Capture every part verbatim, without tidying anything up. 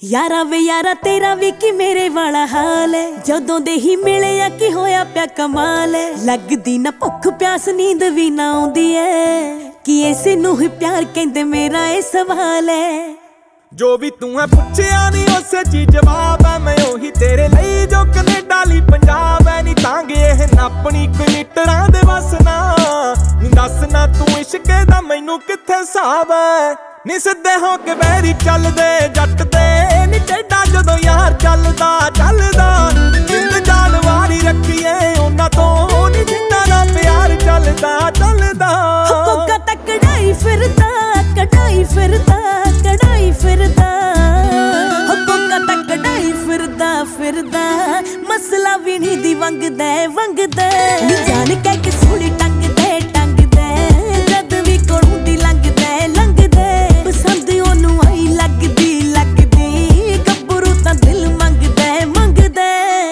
यारा वे यारा तेरा भी कि मेरे वाला हाल है, जदों दे ही मिले या कि होया प्या कमाल है। लगदी ना भुख प्यास नींद भी ना आउंदी है, कि इसे नूं ही प्यार कहंदे मेरा ये सवाल है। जो भी तू है पुछया नहीं उसे ची जवाब है, मैं ओही तेरे लई जो कनेडा ली पंजाब है। नी तांगे एह नापनी कोई मीटरां दे वस ना, नी दस ना तू इश्के दा मैनू कित्थे हिसाब है। नी सिद्धे हो के वैरी चलदे जट दे, नी टेढ़ा जदों यार चलदा चलदा। जिंद जान वारी रखीए उन्हां तों, नी जिन्हां दा प्यार चलदा चलदा। कोका तक कढ़ाई फिरदा कढ़ाई फिरदा कढ़ाई फिरदा, कोका तक कढ़ाई फिरदा फिरदा। मसला भी नहीं दी वंगदा वंगदा, नी जान कै के सोहणी टंगदे टंगदे। जद भी कोलों दी लंघदे लंघदे, पसंद ओनू आई लगदी लगदी। गब्बरू तां दिल मंगदे मंगदे।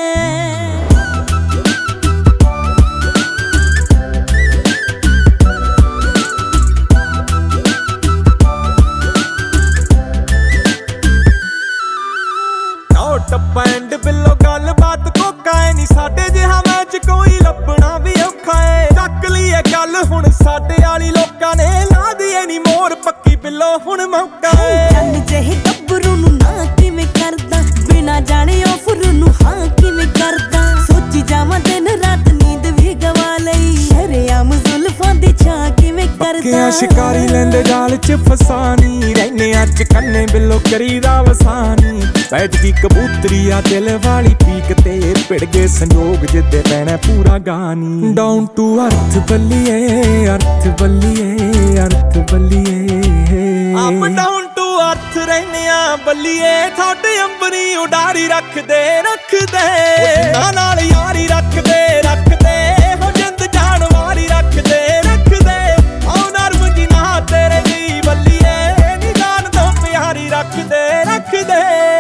टप्पैंड बिल्लो गल बात कोका है नी, साडे जिहा मैच कोई लभना भी औखा है। चक लीए गल हुण साडे आली लोकां ने, ला दिए नी मोर पक्की बिल्लो हुण मौका है। चंद जेहे गब्बरू नूं ना किवें करदा, बिना जाणे ऑफर नूं हां किवें करदा। सोची जावां दिन रात नींद भी गवा लई, शरेआम जुल्फां दी छां किवें करदा। पक्कियां शिकारी लैंदे जाल च फसानी, रैने अज कन्ने बिल्लो करीदा वसानी। बैठ दी कबूतरी आ दिल वाली पीक ते, भिड़ गए संजोग जिद्दे पैना पूरा गानी। डाउन टू अर्थ बल्लिए अर्थ बल्लिए अर्थ बल्लिए, अप डाउन टू अर्थ रहने आ बल्लिए। थोड़े अंबरी उडारी रख दे रख दे, जिन्हां नाल यारी रख दे रख दे। हो जिंद जान वारी रख दे रख दे, आओ नरम जी ना तेरे दी बल्लिए। नी जान तो प्यारी रख दे रख दे।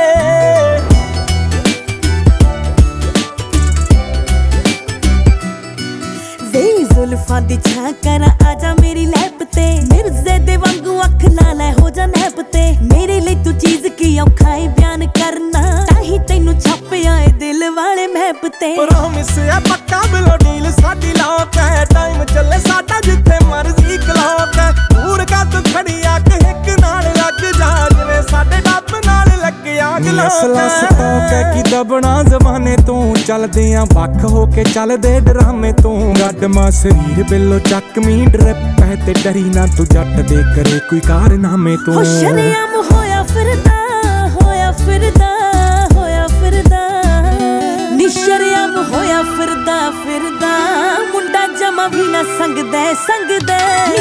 जुल्फां दी छां करा आजा मेरी लैप ते, मिर्जे दे वांगू अख ला लै हो जा नैप ते। मेरे लिए तू चीज की औखा है बयान करना, ताही तैनू छापिया ए दिल वाले मैप ते। प्रॉमिस है पक्का बिलो डील साडी लॉक है, टाइम चले साडा जिथे मर्जी क्लॉक है। दूर का तू खड़ी आके हिक नाल लग जा, जिवें साडे डब नाल लगे आग लॉक। असला स्टॉक है कि दबना जमाने तो, चलदे आ वख हो के चलदे ड्रामे तो। गड्डमा शरीर बिल्लो चकमी ड्रिप है ते, डरी ना तू जट दे करे कोई कारनामे तो। हो शरेआम होया फिरदा होया फिरदा होया फिरदा, नी शरेआम होया फिरदा फिरदा। मुंडा जमा भी ना संगदे संगदे।